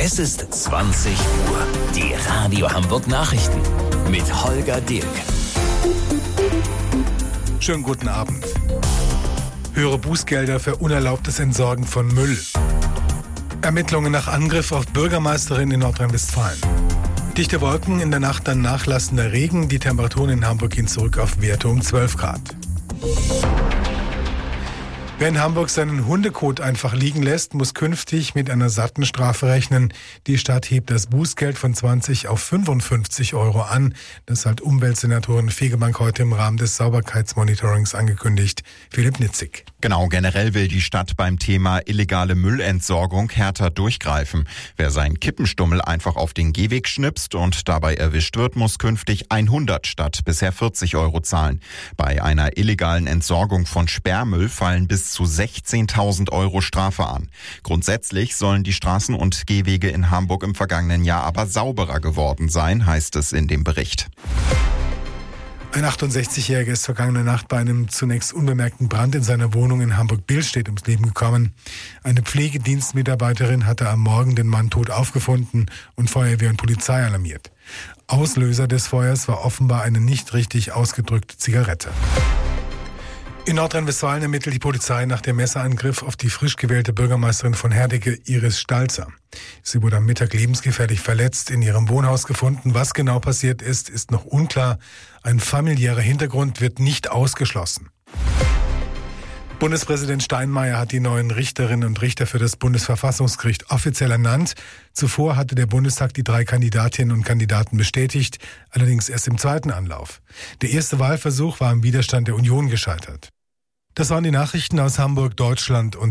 Es ist 20 Uhr. Die Radio Hamburg Nachrichten mit Holger Dirk. Schönen guten Abend. Höhere Bußgelder für unerlaubtes Entsorgen von Müll. Ermittlungen nach Angriff auf Bürgermeisterin in Nordrhein-Westfalen. Dichte Wolken, in der Nacht dann nachlassender Regen. Die Temperaturen in Hamburg gehen zurück auf Werte um 12 Grad. Wer in Hamburg seinen Hundekot einfach liegen lässt, muss künftig mit einer satten Strafe rechnen. Die Stadt hebt das Bußgeld von 20 auf 55 Euro an. Das hat Umweltsenatorin Fegebank heute im Rahmen des Sauberkeitsmonitorings angekündigt. Philipp Nitzig. Genau, generell will die Stadt beim Thema illegale Müllentsorgung härter durchgreifen. Wer seinen Kippenstummel einfach auf den Gehweg schnipst und dabei erwischt wird, muss künftig 100 statt bisher 40 Euro zahlen. Bei einer illegalen Entsorgung von Sperrmüll fallen bis zu 16.000 Euro Strafe an. Grundsätzlich sollen die Straßen und Gehwege in Hamburg im vergangenen Jahr aber sauberer geworden sein, heißt es in dem Bericht. Ein 68-Jähriger ist vergangene Nacht bei einem zunächst unbemerkten Brand in seiner Wohnung in Hamburg-Billstedt ums Leben gekommen. Eine Pflegedienstmitarbeiterin hatte am Morgen den Mann tot aufgefunden und Feuerwehr und Polizei alarmiert. Auslöser des Feuers war offenbar eine nicht richtig ausgedrückte Zigarette. In Nordrhein-Westfalen ermittelt die Polizei nach dem Messerangriff auf die frisch gewählte Bürgermeisterin von Herdecke, Iris Stalzer. Sie wurde am Mittag lebensgefährlich verletzt in ihrem Wohnhaus gefunden. Was genau passiert ist, ist noch unklar. Ein familiärer Hintergrund wird nicht ausgeschlossen. Bundespräsident Steinmeier hat die neuen Richterinnen und Richter für das Bundesverfassungsgericht offiziell ernannt. Zuvor hatte der Bundestag die 3 Kandidatinnen und Kandidaten bestätigt, allerdings erst im zweiten Anlauf. Der erste Wahlversuch war im Widerstand der Union gescheitert. Das waren die Nachrichten aus Hamburg, Deutschland und